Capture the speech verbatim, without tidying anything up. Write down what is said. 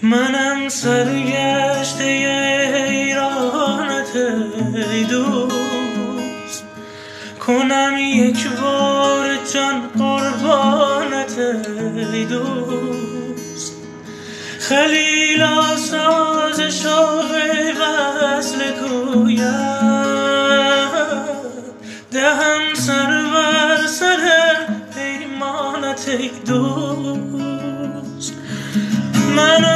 منم سرگشته ایرانت ای دوست، کنم یک بار جان قربانت ای دوست. خلیلا ساز شوق وصل گوید، دهم سر بر سر پیمانت ای دوست. من